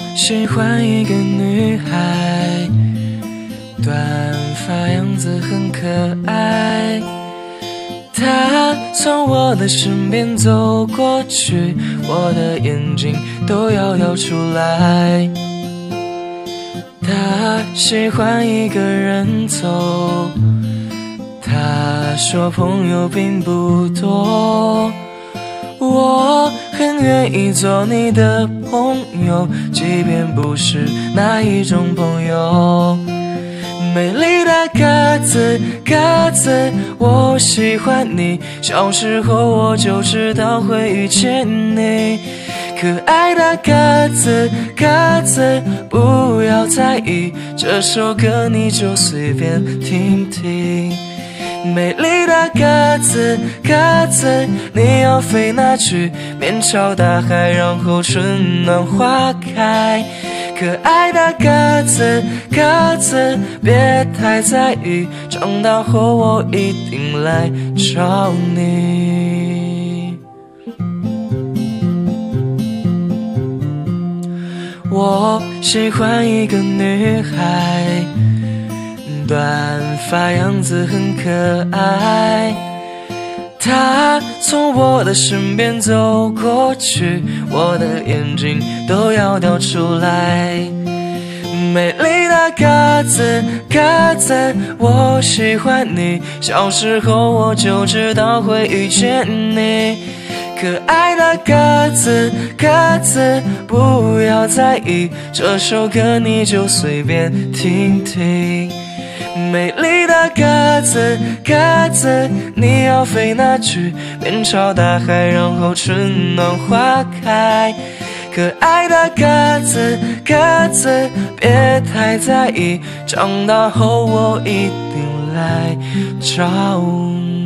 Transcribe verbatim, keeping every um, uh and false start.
喜欢一个女孩，短发样子很可爱。她从我的身边走过去，我的眼睛都要掉出来。她喜欢一个人走，她说朋友并不多。我很愿意做你的朋友，即便不是那一种朋友。美丽的鸽子，鸽子，我喜欢你。小时候我就知道会遇见你。可爱的鸽子，鸽子，不要在意，这首歌你就随便听听。美丽的鸽子，鸽子，你要飞哪去？面朝大海，然后春暖花开。可爱的鸽子，鸽子，别太在意，长大后我一定来找你。我喜欢一个女孩，短发样子很可爱。她从我的身边走过去，我的眼睛都要掉出来。美丽的鸽子，鸽子，我喜欢你。小时候我就知道会遇见你。可爱的鸽子，鸽子，不要在意，这首歌你就随便听听。美丽的鸽子，鸽子，你要飞哪去？面朝大海，然后春暖花开。可爱的鸽子，鸽子，别太在意，长大后我一定来找你。